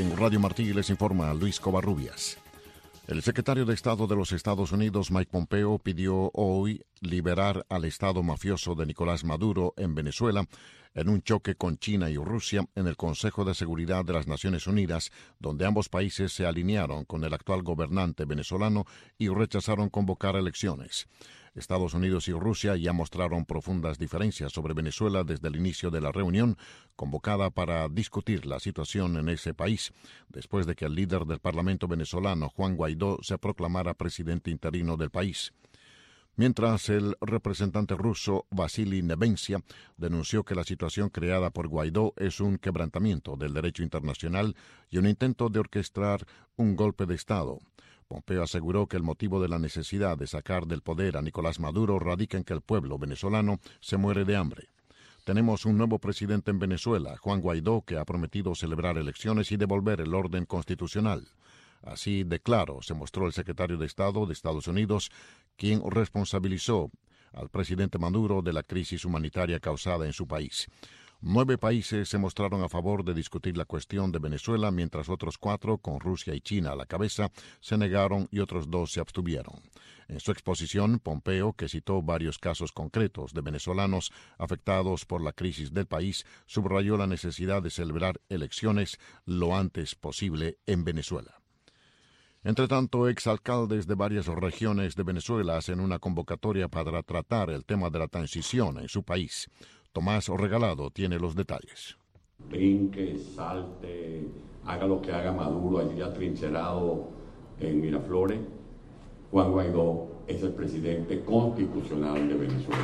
En Radio Martí les informa Luis Covarrubias. El secretario de Estado de los Estados Unidos, Mike Pompeo, pidió hoy liberar al Estado mafioso de Nicolás Maduro en Venezuela en un choque con China y Rusia en el Consejo de Seguridad de las Naciones Unidas, donde ambos países se alinearon con el actual gobernante venezolano y rechazaron convocar elecciones. Estados Unidos y Rusia ya mostraron profundas diferencias sobre Venezuela desde el inicio de la reunión convocada para discutir la situación en ese país, después de que el líder del Parlamento venezolano, Juan Guaidó, se proclamara presidente interino del país. Mientras el representante ruso Vasily Nevencia denunció que la situación creada por Guaidó es un quebrantamiento del derecho internacional y un intento de orquestar un golpe de Estado. Pompeo aseguró que el motivo de la necesidad de sacar del poder a Nicolás Maduro radica en que el pueblo venezolano se muere de hambre. Tenemos un nuevo presidente en Venezuela, Juan Guaidó, que ha prometido celebrar elecciones y devolver el orden constitucional. Así de claro se mostró el secretario de Estado de Estados Unidos, quien responsabilizó al presidente Maduro de la crisis humanitaria causada en su país. 9 países se mostraron a favor de discutir la cuestión de Venezuela, mientras otros 4, con Rusia y China a la cabeza, se negaron y otros 2 se abstuvieron. En su exposición, Pompeo, que citó varios casos concretos de venezolanos afectados por la crisis del país, subrayó la necesidad de celebrar elecciones lo antes posible en Venezuela. Entre tanto, exalcaldes de varias regiones de Venezuela hacen una convocatoria para tratar el tema de la transición en su país. Tomás Regalado tiene los detalles. Brinque, salte, haga lo que haga Maduro allí atrincherado en Miraflores. Juan Guaidó es el presidente constitucional de Venezuela.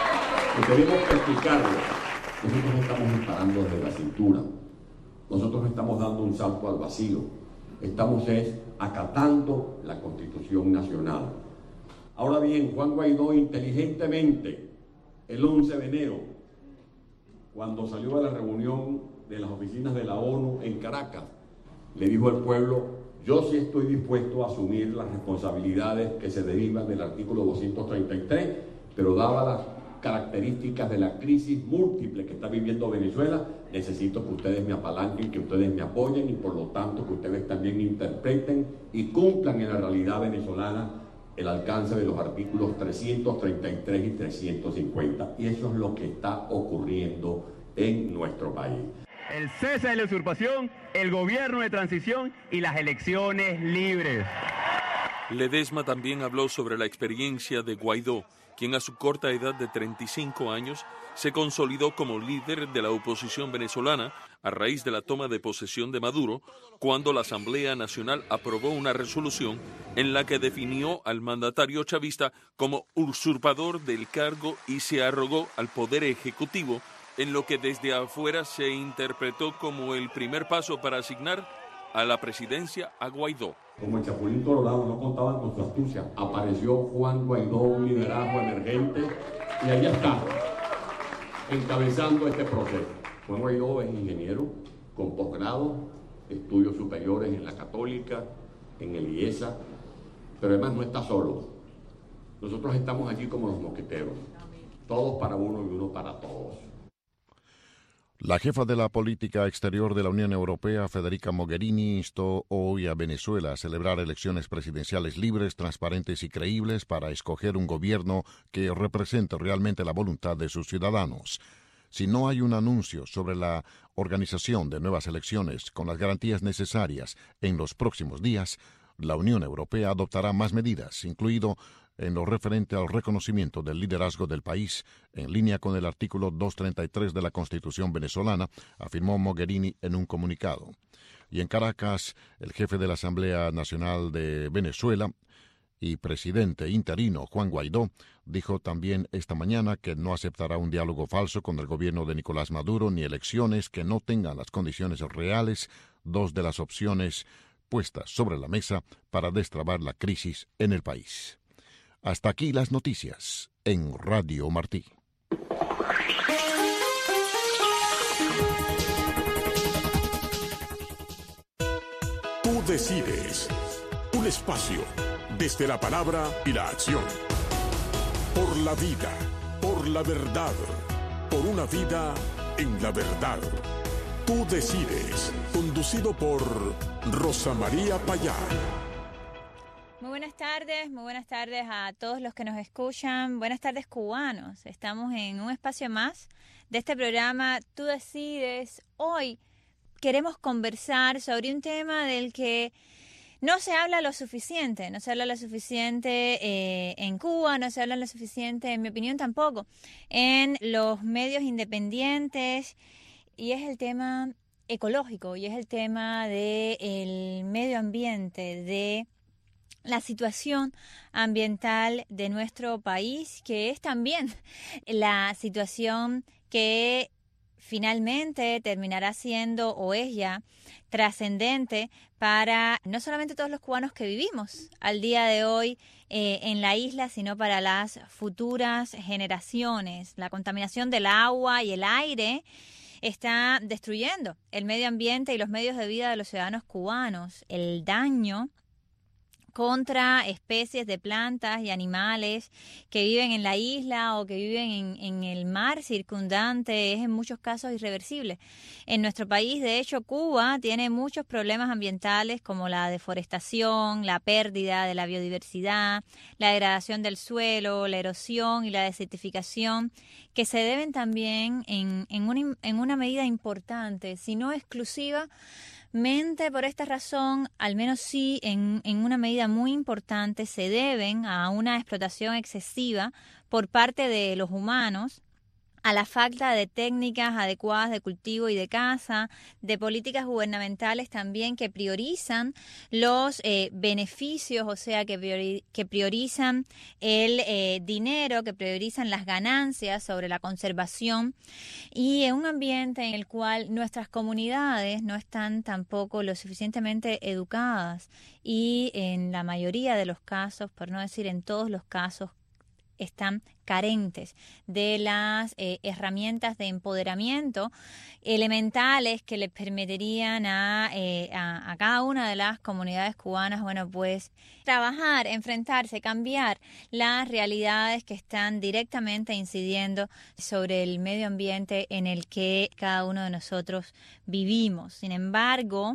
Y tenemos que explicarlo. Nosotros no estamos disparando desde la cintura. Nosotros no estamos dando un salto al vacío. Estamos acatando la Constitución Nacional. Ahora bien, Juan Guaidó inteligentemente, el 11 de enero, cuando salió a la reunión de las oficinas de la ONU en Caracas, le dijo al pueblo: yo sí estoy dispuesto a asumir las responsabilidades que se derivan del artículo 233, pero dadas las características de la crisis múltiple que está viviendo Venezuela, necesito que ustedes me apalanquen, que ustedes me apoyen y por lo tanto que ustedes también interpreten y cumplan en la realidad venezolana el alcance de los artículos 333 y 350. Y eso es lo que está ocurriendo en nuestro país. El cese de la usurpación, el gobierno de transición y las elecciones libres. Ledesma también habló sobre la experiencia de Guaidó, quien a su corta edad de 35 años se consolidó como líder de la oposición venezolana a raíz de la toma de posesión de Maduro, cuando la Asamblea Nacional aprobó una resolución en la que definió al mandatario chavista como usurpador del cargo y se arrogó al poder ejecutivo, en lo que desde afuera se interpretó como el primer paso para asignar a la presidencia a Guaidó. Como el Chapulín Colorado, no contaban con su astucia. Apareció Juan Guaidó, un liderazgo emergente, y ahí está, encabezando este proceso. Juan Guaidó es ingeniero con posgrado, estudios superiores en la Católica, en el IESA, pero además no está solo. Nosotros estamos allí como los mosqueteros, todos para uno y uno para todos. La jefa de la política exterior de la Unión Europea, Federica Mogherini, instó hoy a Venezuela a celebrar elecciones presidenciales libres, transparentes y creíbles para escoger un gobierno que represente realmente la voluntad de sus ciudadanos. Si no hay un anuncio sobre la organización de nuevas elecciones con las garantías necesarias en los próximos días, la Unión Europea adoptará más medidas, incluido en lo referente al reconocimiento del liderazgo del país, en línea con el artículo 233 de la Constitución venezolana, afirmó Mogherini en un comunicado. Y en Caracas, el jefe de la Asamblea Nacional de Venezuela y presidente interino Juan Guaidó dijo también esta mañana que no aceptará un diálogo falso con el gobierno de Nicolás Maduro ni elecciones que no tengan las condiciones reales, 2 de las opciones puestas sobre la mesa para destrabar la crisis en el país. Hasta aquí las noticias en Radio Martí. Tú decides. Un espacio desde la palabra y la acción. Por la vida, por la verdad, por una vida en la verdad. Tú decides, conducido por Rosa María Payá. Muy buenas tardes a todos los que nos escuchan. Buenas tardes, cubanos. Estamos en un espacio más de este programa Tú decides. Hoy queremos conversar sobre un tema del que no se habla lo suficiente. No se habla lo suficiente en Cuba, no se habla lo suficiente, en mi opinión tampoco, en los medios independientes, y es el tema ecológico, y es el tema del medio ambiente, de la situación ambiental de nuestro país, que es también la situación que finalmente terminará siendo, o es ya, trascendente para no solamente todos los cubanos que vivimos al día de hoy en la isla, sino para las futuras generaciones. La contaminación del agua y el aire está destruyendo el medio ambiente y los medios de vida de los ciudadanos cubanos. El daño contra especies de plantas y animales que viven en la isla o que viven en el mar circundante es en muchos casos irreversible. En nuestro país, de hecho, Cuba tiene muchos problemas ambientales como la deforestación, la pérdida de la biodiversidad, la degradación del suelo, la erosión y la desertificación, que se deben también en una medida importante, si no exclusiva, por esta razón, al menos sí en una medida muy importante, se deben a una explotación excesiva por parte de los humanos, a la falta de técnicas adecuadas de cultivo y de caza, de políticas gubernamentales también que priorizan los beneficios, o sea, que priorizan el dinero, que priorizan las ganancias sobre la conservación, y en un ambiente en el cual nuestras comunidades no están tampoco lo suficientemente educadas y en la mayoría de los casos, por no decir en todos los casos, están carentes de las herramientas de empoderamiento elementales que les permitirían a cada una de las comunidades cubanas, bueno, pues trabajar, enfrentarse, cambiar las realidades que están directamente incidiendo sobre el medio ambiente en el que cada uno de nosotros vivimos. Sin embargo,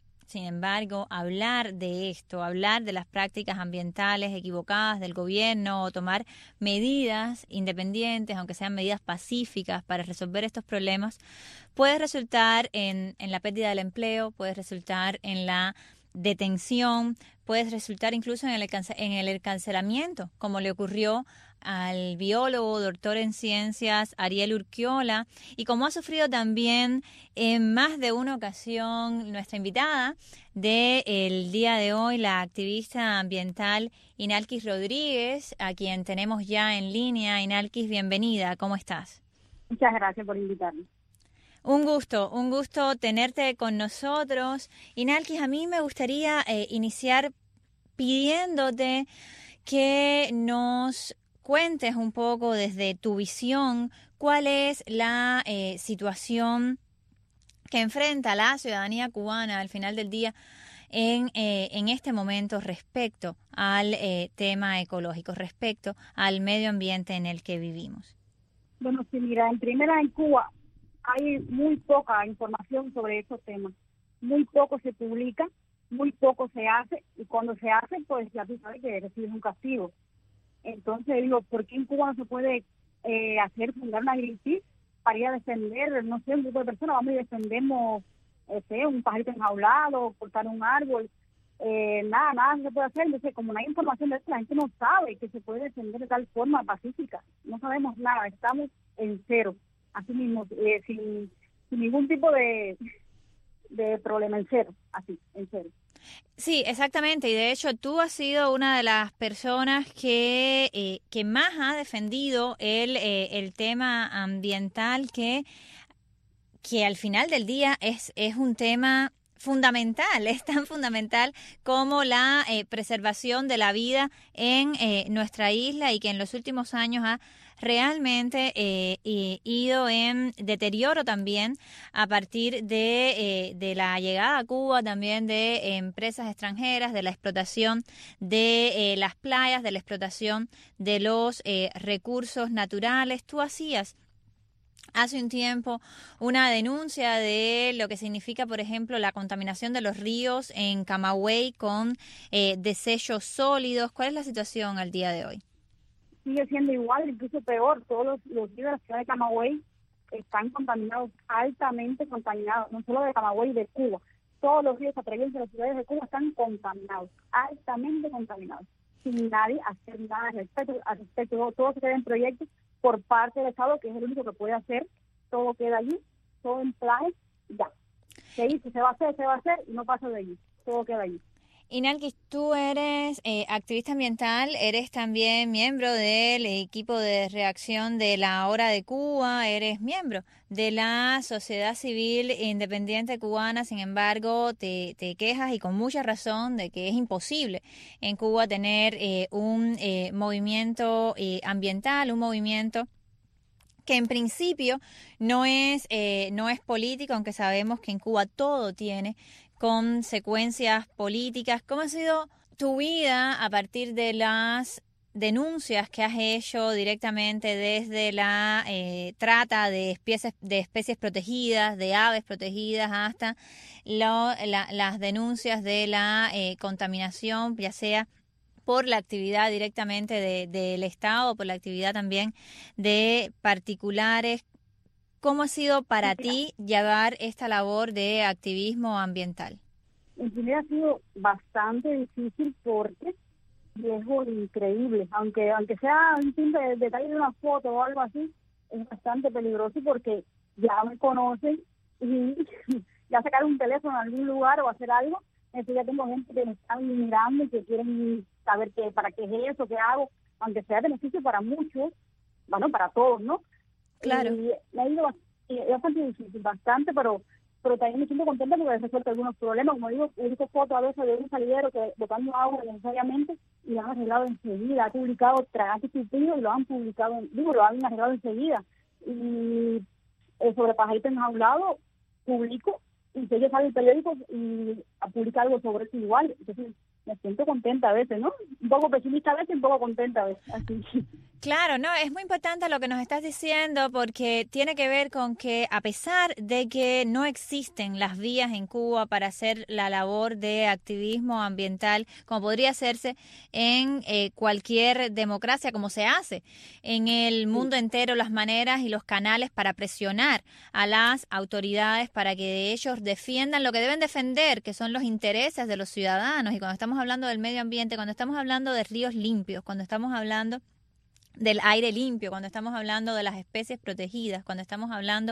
hablar de esto, hablar de las prácticas ambientales equivocadas del gobierno o tomar medidas independientes, aunque sean medidas pacíficas para resolver estos problemas, puede resultar en la pérdida del empleo, puede resultar en la detención, puede resultar incluso en el encarcelamiento, como le ocurrió al biólogo, doctor en ciencias, Ariel Urquiola, y como ha sufrido también en más de una ocasión nuestra invitada del día de hoy, la activista ambiental Inalkis Rodríguez, a quien tenemos ya en línea. Inalkis, bienvenida, ¿cómo estás? Muchas gracias por invitarme. Un gusto tenerte con nosotros. Inalkis, a mí me gustaría iniciar pidiéndote que nos cuentes un poco desde tu visión cuál es la situación que enfrenta la ciudadanía cubana al final del día en este momento respecto al tema ecológico, respecto al medio ambiente en el que vivimos. Bueno, sí, mira, en Cuba hay muy poca información sobre estos temas. Muy poco se publica, muy poco se hace, y cuando se hace, pues ya tú sabes que recibes un castigo. Entonces digo, ¿por qué en Cuba no se puede fundar una Greenpeace para ir a defender, no sé, un grupo de personas, vamos y defendemos un pajarito enjaulado, cortar un árbol? Nada se puede hacer. Entonces, como no hay información de eso, la gente no sabe que se puede defender de tal forma pacífica. No sabemos nada, estamos en cero, así mismo, sin ningún tipo de problema, en cero, en cero. Sí, exactamente, y de hecho tú has sido una de las personas que más ha defendido el tema ambiental, que al final del día es un tema fundamental, es tan fundamental como la preservación de la vida en nuestra isla, y que en los últimos años ha realmente ido en deterioro también a partir de la llegada a Cuba también de empresas extranjeras, de la explotación de las playas, de la explotación de los recursos naturales. Tú hacías hace un tiempo una denuncia de lo que significa, por ejemplo, la contaminación de los ríos en Camagüey con desechos sólidos. ¿Cuál es la situación al día de hoy? Sigue siendo igual, incluso peor. Todos los ríos de la ciudad de Camagüey están contaminados, altamente contaminados, no solo de Camagüey, de Cuba. Todos los ríos atraviesan de las ciudades de Cuba están contaminados, altamente contaminados, sin nadie hacer nada al respecto. Todo se queda en proyectos por parte del Estado, que es el único que puede hacer. Todo queda allí, todo en planes, ya. Se dice, se va a hacer y no pasa de allí, todo queda allí. Inalkis, tú eres activista ambiental, eres también miembro del equipo de reacción de la Hora de Cuba, eres miembro de la Sociedad Civil Independiente Cubana. Sin embargo, te quejas, y con mucha razón, de que es imposible en Cuba tener un movimiento ambiental, un movimiento que en principio no es político, aunque sabemos que en Cuba todo tiene consecuencias políticas. ¿Cómo ha sido tu vida a partir de las denuncias que has hecho directamente desde la trata de especies protegidas, de aves protegidas, hasta las denuncias de la contaminación, ya sea por la actividad directamente del Estado, por la actividad también de particulares? ¿Cómo ha sido para ti llevar esta labor de activismo ambiental? En primer ha sido bastante difícil porque riesgos increíbles, aunque sea un simple detalle de una foto o algo así, es bastante peligroso porque ya me conocen y ya sacar un teléfono en algún lugar o hacer algo, entonces ya tengo gente que me está mirando y que quieren saber para qué es eso, qué hago, aunque sea beneficio para muchos, bueno, para todos, ¿no? Claro. Y me ha ido bastante difícil, pero también me siento contenta porque he resuelto algunos problemas. Como digo, publico fotos a veces de un salidero que botando agua necesariamente y lo han arreglado enseguida. Ha publicado Tragante Tupido y lo han arreglado enseguida. Y sobre pajaritos enjaulados publico, y si ellos sale el periódico y publica algo sobre eso igual. Entonces me siento contenta a veces, ¿no? Un poco pesimista a veces, un poco contenta a veces, así. Claro, no, es muy importante lo que nos estás diciendo, porque tiene que ver con que, a pesar de que no existen las vías en Cuba para hacer la labor de activismo ambiental, como podría hacerse en cualquier democracia, como se hace en el mundo entero, las maneras y los canales para presionar a las autoridades para que ellos defiendan lo que deben defender, que son los intereses de los ciudadanos. Y cuando estamos hablando del medio ambiente, cuando estamos hablando de ríos limpios, cuando estamos hablando del aire limpio, cuando estamos hablando de las especies protegidas, cuando estamos hablando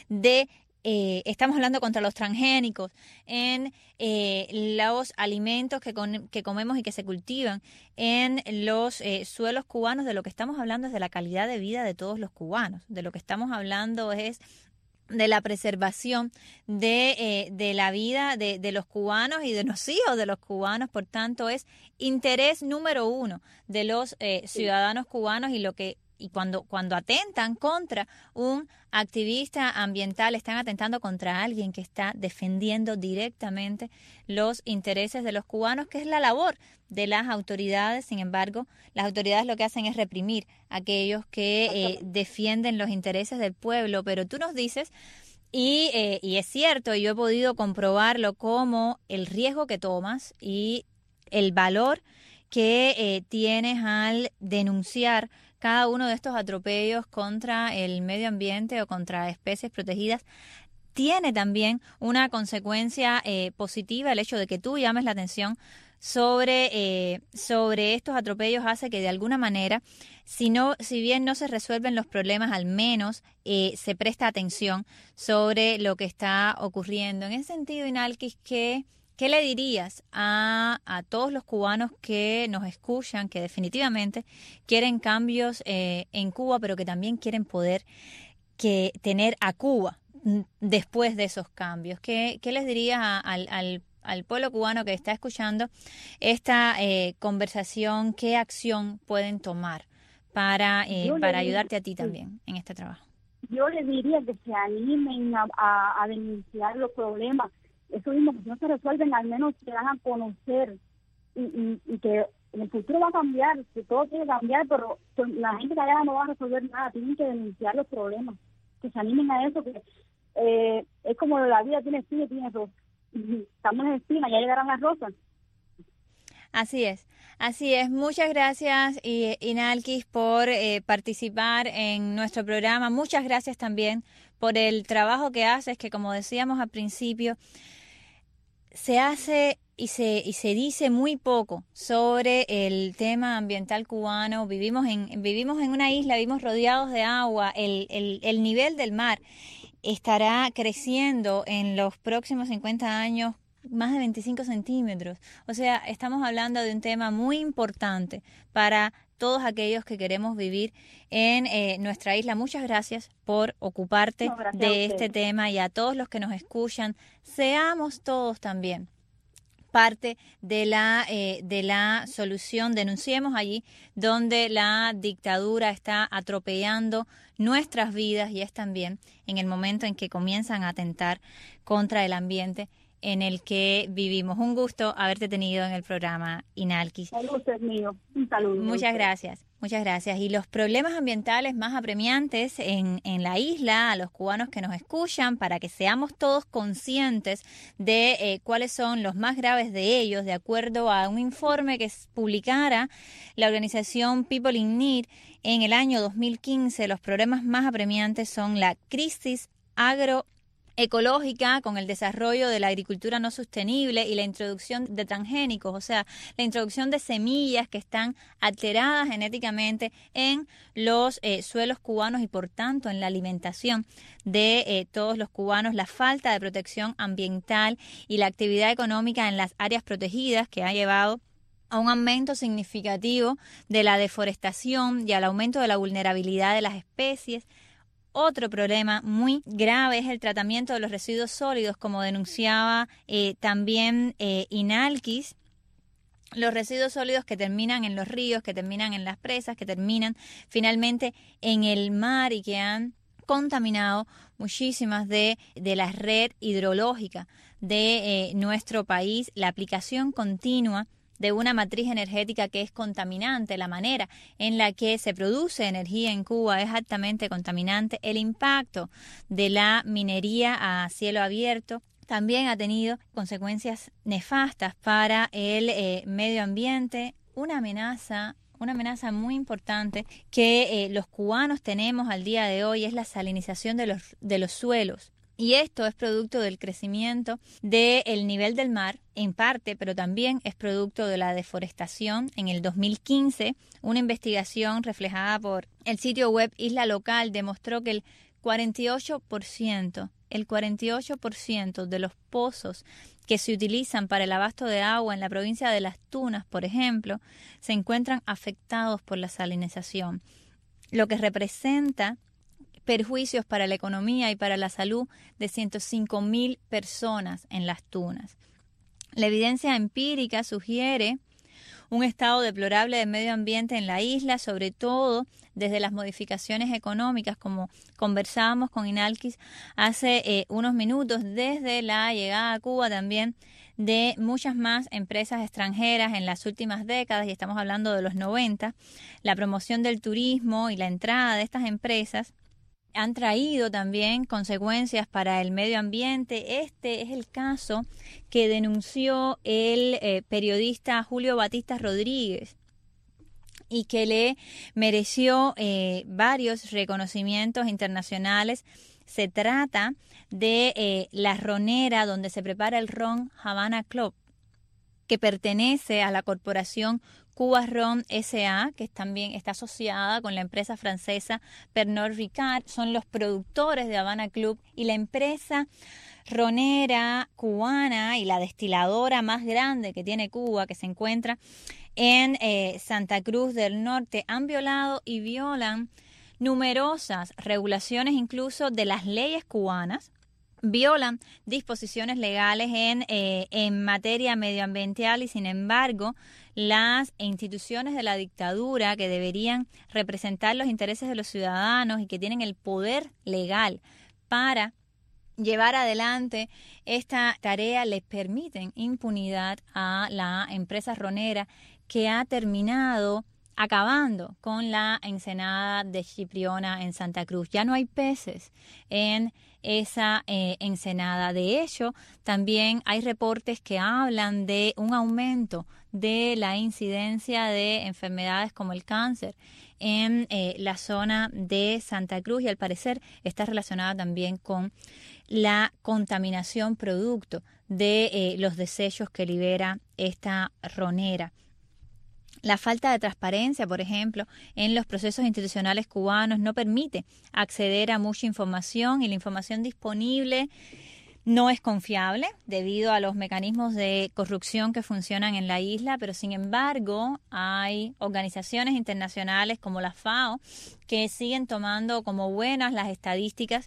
contra los transgénicos en los alimentos que comemos y que se cultivan en los suelos cubanos, de lo que estamos hablando es de la calidad de vida de todos los cubanos. De lo que estamos hablando es de la preservación de la vida de los cubanos y de los hijos de los cubanos. Por tanto, es interés número uno de los ciudadanos cubanos, y cuando atentan contra un activista ambiental, están atentando contra alguien que está defendiendo directamente los intereses de los cubanos, que es la labor de las autoridades. Sin embargo, las autoridades lo que hacen es reprimir a aquellos que defienden los intereses del pueblo. Pero tú nos dices, y es cierto, yo he podido comprobarlo, como el riesgo que tomas y el valor que tienes al denunciar cada uno de estos atropellos contra el medio ambiente o contra especies protegidas, tiene también una consecuencia positiva. El hecho de que tú llames la atención sobre estos atropellos hace que, de alguna manera, si bien no se resuelven los problemas, al menos se presta atención sobre lo que está ocurriendo. En ese sentido, Inalkis, ¿qué le dirías a todos los cubanos que nos escuchan, que definitivamente quieren cambios en Cuba, pero que también quieren poder tener a Cuba después de esos cambios? ¿Qué les dirías al pueblo cubano que está escuchando esta conversación? ¿Qué acción pueden tomar para ayudarte a ti también en este trabajo? Yo les diría que se animen a denunciar los problemas. Eso mismo, que si no se resuelven, al menos se dan a conocer y que en el futuro va a cambiar, que todo tiene que cambiar, pero la gente que allá no va a resolver nada, tienen que denunciar los problemas. que se animen a eso, que es como la vida tiene espina y tiene rosa. Estamos en espina, ya llegarán las rosas. Así es. Muchas gracias, Inalkis, por participar en nuestro programa. Muchas gracias también por el trabajo que haces, que como decíamos al principio, se hace y se dice muy poco sobre el tema ambiental cubano. Vivimos en una isla, vivimos rodeados de agua, el nivel del mar estará creciendo en los próximos 50 años más de 25 centímetros. O sea, estamos hablando de un tema muy importante para todos aquellos que queremos vivir en nuestra isla. Muchas gracias por ocuparte de este tema, y a todos los que nos escuchan, seamos todos también parte de la solución. Denunciemos allí donde la dictadura está atropellando nuestras vidas, y es también en el momento en que comienzan a atentar contra el ambiente en el que vivimos. Un gusto haberte tenido en el programa, Inalkis. El gusto es mío. Un saludo. Muchas gracias. Y los problemas ambientales más apremiantes en la isla, a los cubanos que nos escuchan, para que seamos todos conscientes de cuáles son los más graves de ellos, de acuerdo a un informe que publicara la organización People in Need en el año 2015, los problemas más apremiantes son la crisis agroecológica con el desarrollo de la agricultura no sostenible y la introducción de transgénicos, o sea, la introducción de semillas que están alteradas genéticamente en los suelos cubanos y por tanto en la alimentación de todos los cubanos, la falta de protección ambiental y la actividad económica en las áreas protegidas, que ha llevado a un aumento significativo de la deforestación y al aumento de la vulnerabilidad de las especies. Otro problema muy grave es el tratamiento de los residuos sólidos, como denunciaba también Inalkis. Los residuos sólidos que terminan en los ríos, que terminan en las presas, que terminan finalmente en el mar y que han contaminado muchísimas de la red hidrológica de nuestro país. La aplicación continua de una matriz energética que es contaminante, la manera en la que se produce energía en Cuba es altamente contaminante. El impacto de la minería a cielo abierto también ha tenido consecuencias nefastas para el medio ambiente. Una amenaza muy importante que los cubanos tenemos al día de hoy es la salinización de los suelos. Y esto es producto del crecimiento del nivel del mar, en parte, pero también es producto de la deforestación. En el 2015, una investigación reflejada por el sitio web Isla Local demostró que el 48% de los pozos que se utilizan para el abasto de agua en la provincia de Las Tunas, por ejemplo, se encuentran afectados por la salinización, lo que representa perjuicios para la economía y para la salud de 105.000 personas en Las Tunas. La evidencia empírica sugiere un estado deplorable del medio ambiente en la isla, sobre todo desde las modificaciones económicas, como conversábamos con Inalkis hace unos minutos, desde la llegada a Cuba también de muchas más empresas extranjeras en las últimas décadas, y estamos hablando de los 90, la promoción del turismo y la entrada de estas empresas han traído también consecuencias para el medio ambiente. Este es el caso que denunció el periodista Julio Batista Rodríguez y que le mereció varios reconocimientos internacionales. Se trata de la ronera donde se prepara el ron Havana Club, que pertenece a la corporación Cuba Ron S.A., que también está asociada con la empresa francesa Pernod Ricard. Son los productores de Havana Club, y la empresa ronera cubana y la destiladora más grande que tiene Cuba, que se encuentra en Santa Cruz del Norte, han violado y violan numerosas regulaciones, incluso de las leyes cubanas. Violan disposiciones legales en materia medioambiental, y sin embargo las instituciones de la dictadura, que deberían representar los intereses de los ciudadanos y que tienen el poder legal para llevar adelante esta tarea, les permiten impunidad a la empresa ronera, que ha terminado acabando con la ensenada de Chipriona en Santa Cruz. Ya no hay peces en esa ensenada. De hecho, también hay reportes que hablan de un aumento de la incidencia de enfermedades como el cáncer en la zona de Santa Cruz, y al parecer está relacionada también con la contaminación producto de los desechos que libera esta ronera. La falta de transparencia, por ejemplo, en los procesos institucionales cubanos no permite acceder a mucha información, y la información disponible no es confiable debido a los mecanismos de corrupción que funcionan en la isla, pero sin embargo hay organizaciones internacionales como la FAO que siguen tomando como buenas las estadísticas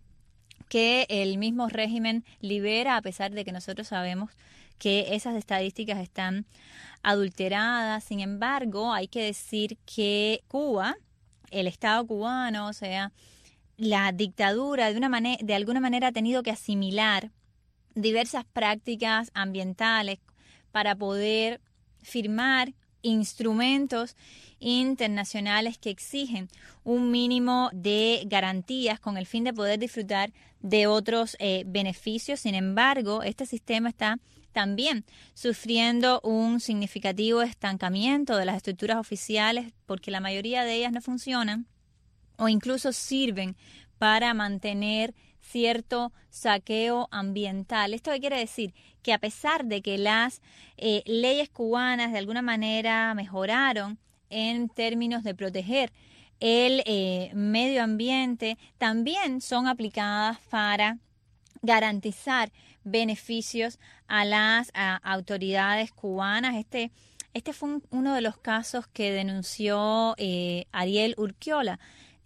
que el mismo régimen libera, a pesar de que nosotros sabemos que esas estadísticas están adulteradas. Sin embargo, hay que decir que Cuba, el Estado cubano, o sea, la dictadura, de alguna manera ha tenido que asimilar diversas prácticas ambientales para poder firmar instrumentos internacionales que exigen un mínimo de garantías con el fin de poder disfrutar de otros beneficios. Sin embargo, este sistema está también sufriendo un significativo estancamiento de las estructuras oficiales, porque la mayoría de ellas no funcionan o incluso sirven para mantener cierto saqueo ambiental. ¿Esto qué quiere decir? Que a pesar de que las leyes cubanas de alguna manera mejoraron en términos de proteger el medio ambiente, también son aplicadas para garantizar beneficios a las autoridades cubanas. Este fue uno de los casos que denunció Ariel Urquiola.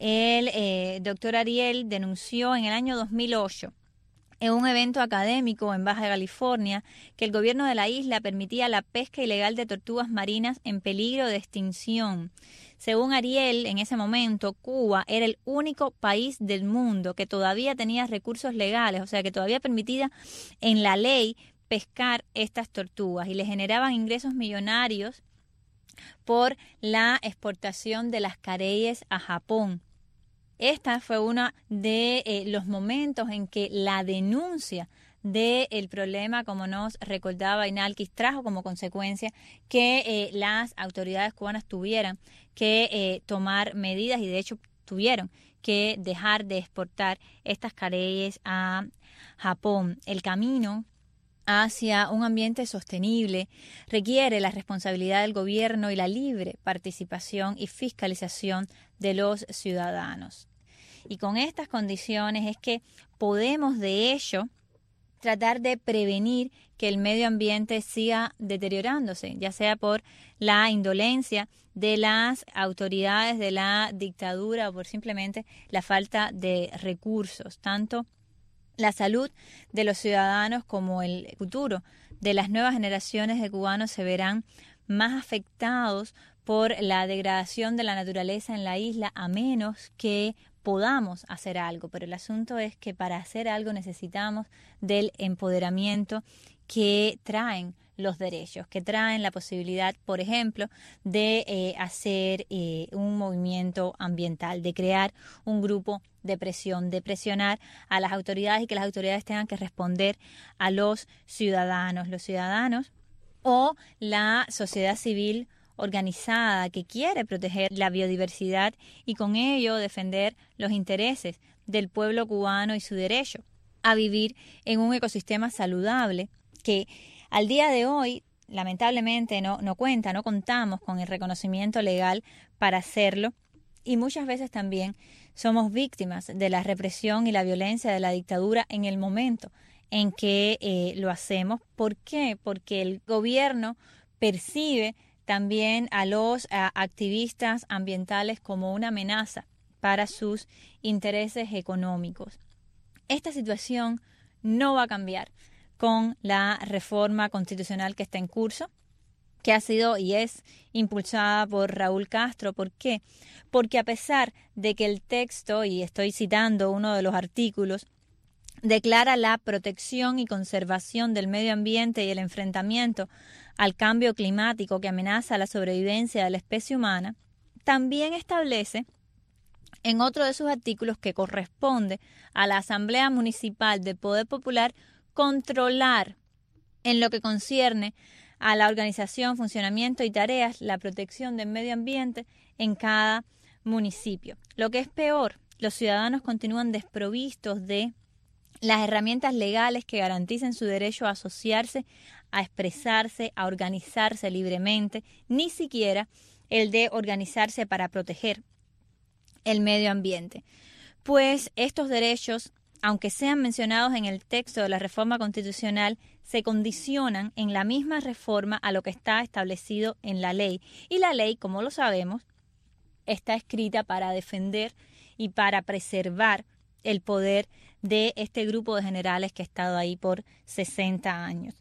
El doctor Ariel denunció en el año 2008 en un evento académico en Baja California que el gobierno de la isla permitía la pesca ilegal de tortugas marinas en peligro de extinción. Según Ariel, en ese momento, Cuba era el único país del mundo que todavía tenía recursos legales, o sea, que todavía permitía en la ley pescar estas tortugas, y le generaban ingresos millonarios por la exportación de las careyes a Japón. Esta fue uno de los momentos en que la denuncia del problema, como nos recordaba Inalquis, trajo como consecuencia que las autoridades cubanas tuvieran que tomar medidas, y de hecho tuvieron que dejar de exportar estas careyes a Japón. El camino hacia un ambiente sostenible requiere la responsabilidad del gobierno y la libre participación y fiscalización de los ciudadanos. Y con estas condiciones es que podemos, de hecho, tratar de prevenir que el medio ambiente siga deteriorándose, ya sea por la indolencia de las autoridades de la dictadura o por simplemente la falta de recursos. Tanto la salud de los ciudadanos como el futuro de las nuevas generaciones de cubanos se verán más afectados por la degradación de la naturaleza en la isla, a menos que podamos hacer algo. Pero el asunto es que para hacer algo necesitamos del empoderamiento que traen los derechos, que traen la posibilidad, por ejemplo, de hacer un movimiento ambiental, de crear un grupo de presión, de presionar a las autoridades y que las autoridades tengan que responder a los ciudadanos o la sociedad civil organizada que quiere proteger la biodiversidad y con ello defender los intereses del pueblo cubano y su derecho a vivir en un ecosistema saludable, que al día de hoy lamentablemente no contamos con el reconocimiento legal para hacerlo, y muchas veces también somos víctimas de la represión y la violencia de la dictadura en el momento en que lo hacemos. ¿Por qué? Porque el gobierno percibe también a los activistas ambientales como una amenaza para sus intereses económicos. Esta situación no va a cambiar con la reforma constitucional que está en curso, que ha sido y es impulsada por Raúl Castro. ¿Por qué? Porque a pesar de que el texto, y estoy citando uno de los artículos, declara la protección y conservación del medio ambiente y el enfrentamiento al cambio climático que amenaza la sobrevivencia de la especie humana, también establece en otro de sus artículos que corresponde a la Asamblea Municipal de Poder Popular controlar en lo que concierne a la organización, funcionamiento y tareas, la protección del medio ambiente en cada municipio. Lo que es peor, los ciudadanos continúan desprovistos de las herramientas legales que garanticen su derecho a asociarse, a expresarse, a organizarse libremente, ni siquiera el de organizarse para proteger el medio ambiente. Pues estos derechos, aunque sean mencionados en el texto de la reforma constitucional, se condicionan en la misma reforma a lo que está establecido en la ley. Y la ley, como lo sabemos, está escrita para defender y para preservar el poder de este grupo de generales que ha estado ahí por 60 años.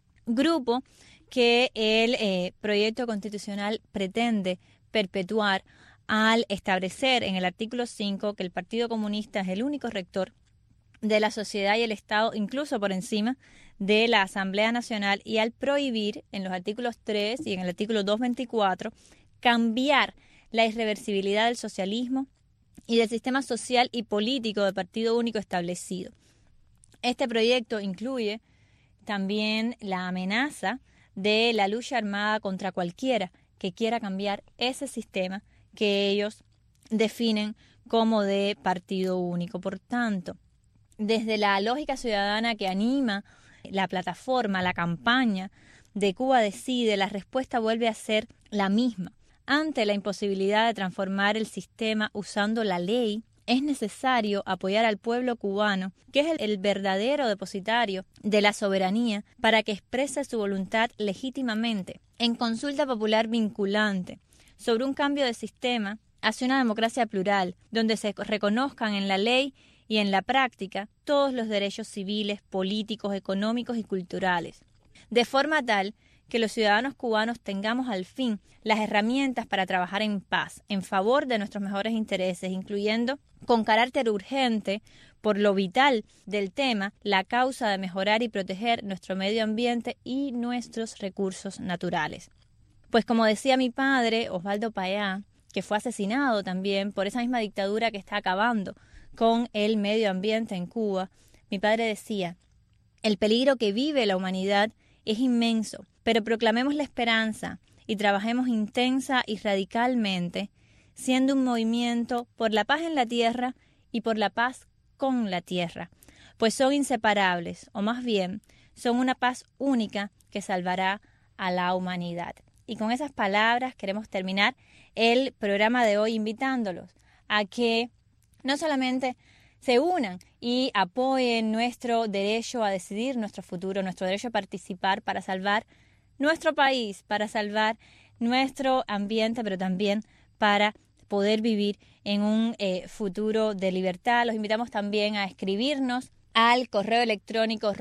Grupo que el proyecto constitucional pretende perpetuar al establecer en el artículo 5 que el Partido Comunista es el único rector de la sociedad y el Estado, incluso por encima de la Asamblea Nacional, y al prohibir en los artículos 3 y en el artículo 224 cambiar la irreversibilidad del socialismo y del sistema social y político de partido único establecido. Este proyecto incluye también la amenaza de la lucha armada contra cualquiera que quiera cambiar ese sistema que ellos definen como de partido único. Por tanto, desde la lógica ciudadana que anima la plataforma, la campaña de Cuba Decide, la respuesta vuelve a ser la misma. Ante la imposibilidad de transformar el sistema usando la ley, es necesario apoyar al pueblo cubano, que es el verdadero depositario de la soberanía, para que exprese su voluntad legítimamente en consulta popular vinculante sobre un cambio de sistema hacia una democracia plural, donde se reconozcan en la ley y en la práctica todos los derechos civiles, políticos, económicos y culturales, de forma tal que los ciudadanos cubanos tengamos al fin las herramientas para trabajar en paz, en favor de nuestros mejores intereses, incluyendo con carácter urgente, por lo vital del tema, la causa de mejorar y proteger nuestro medio ambiente y nuestros recursos naturales. Pues como decía mi padre, Osvaldo Payá, que fue asesinado también por esa misma dictadura que está acabando con el medio ambiente en Cuba, mi padre decía: el peligro que vive la humanidad es inmenso, pero proclamemos la esperanza y trabajemos intensa y radicalmente, siendo un movimiento por la paz en la tierra y por la paz con la tierra, pues son inseparables, o más bien, son una paz única que salvará a la humanidad. Y con esas palabras queremos terminar el programa de hoy invitándolos a que no solamente se unan y apoyen nuestro derecho a decidir nuestro futuro, nuestro derecho a participar para salvar nuestro país, para salvar nuestro ambiente, pero también para poder vivir en un futuro de libertad. Los invitamos también a escribirnos al correo electrónico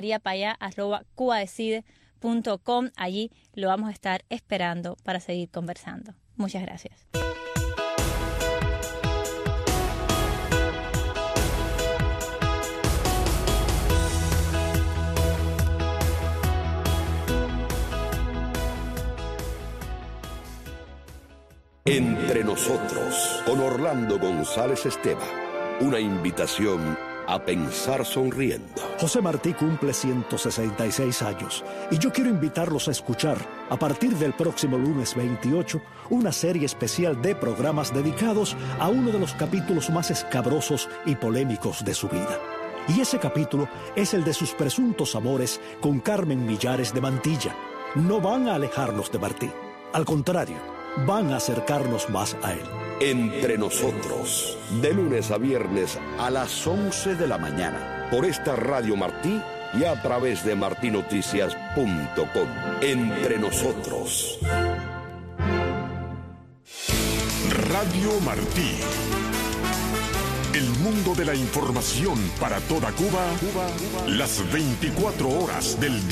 rosamariapaya@cubadecide.com. Allí lo vamos a estar esperando para seguir conversando. Muchas gracias. Entre nosotros, con Orlando González Esteva, una invitación a pensar sonriendo. José Martí cumple 166 años y yo quiero invitarlos a escuchar, a partir del próximo lunes 28, una serie especial de programas dedicados a uno de los capítulos más escabrosos y polémicos de su vida. Y ese capítulo es el de sus presuntos amores con Carmen Millares de Mantilla. No van a alejarnos de Martí, al contrario, van a acercarnos más a él. Entre nosotros, de lunes a viernes a las 11 de la mañana, por esta Radio Martí y a través de martinoticias.com. Entre nosotros. Radio Martí. El mundo de la información para toda Cuba, las 24 horas del día.